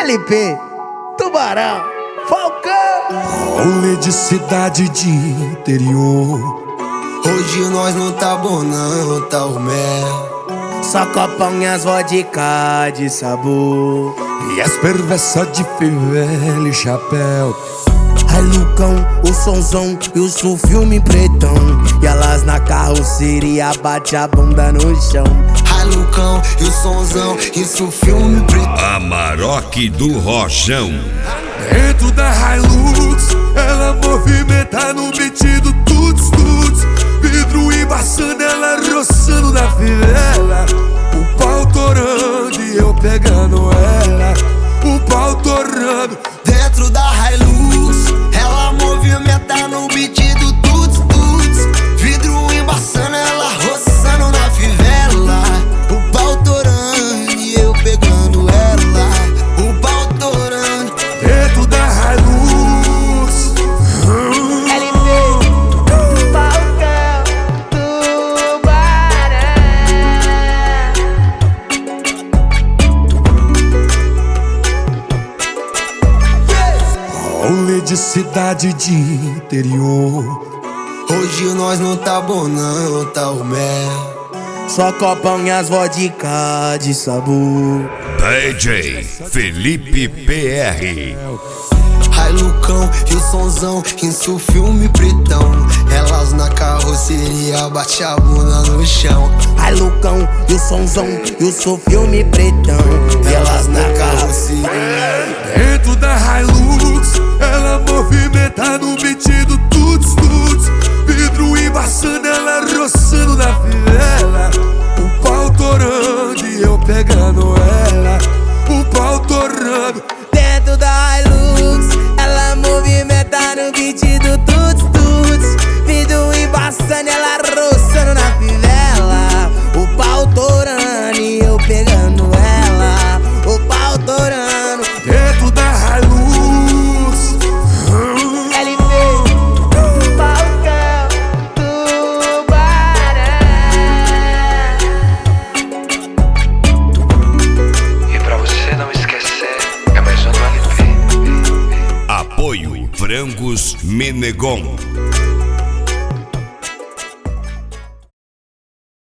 LP, Tubarão, Falcão. Rolê de cidade de interior. Hoje nós não tá bom não, tá o mel. Só copão e as vodka de sabor. E as perversas de fivela e chapéu. Ai Lucão, o sonzão e o filme pretão. E elas na carroceria bate a bunda no chão. Ai Lucão e o sonzão, isso filme preto. Amarok do Rojão. Dentro da Hilux, ela movimenta no beat do tuts tuts. Vidro embaçando, ela roçando na fivela. O pau torando e eu pegando ela. O pau torando. Dentro da Hilux, ela movimenta no beat do tuts tuts. Vidro embaçando, ela roçando na fivela. O pau torando e eu pegando ela. O pau torando. Dentro da Hilux. LP, Falcão, Tubarão. Rolê de cidade de interior. Hoje nós não tá bom não, tá o mel. Só copão e as vodka de sabor. DJ Felipe PR. Ai Lucão e o sonzão, isso filme pretão. Elas na carroceria bate a bunda no chão. Ai Lucão e o sonzão e o filme pretão. E elas na carroceria. Dentro da Hilux, ela movimenta no beat do tuts tuts. Vidro embaçando, ela roçando na fivela. O pau torando e eu pegando ela. O pau torando. Dentro da Hilux, ela movimenta no beat do tuts tuts. Vidro embaçando, ela roçando na fivela. O pau torando e eu pegando ela. O pau torando. Dentro da Hilux. LP, Falcão, Tubarão. E pra você não esquecer, é mais um LP. Apoio Frangos Menegon.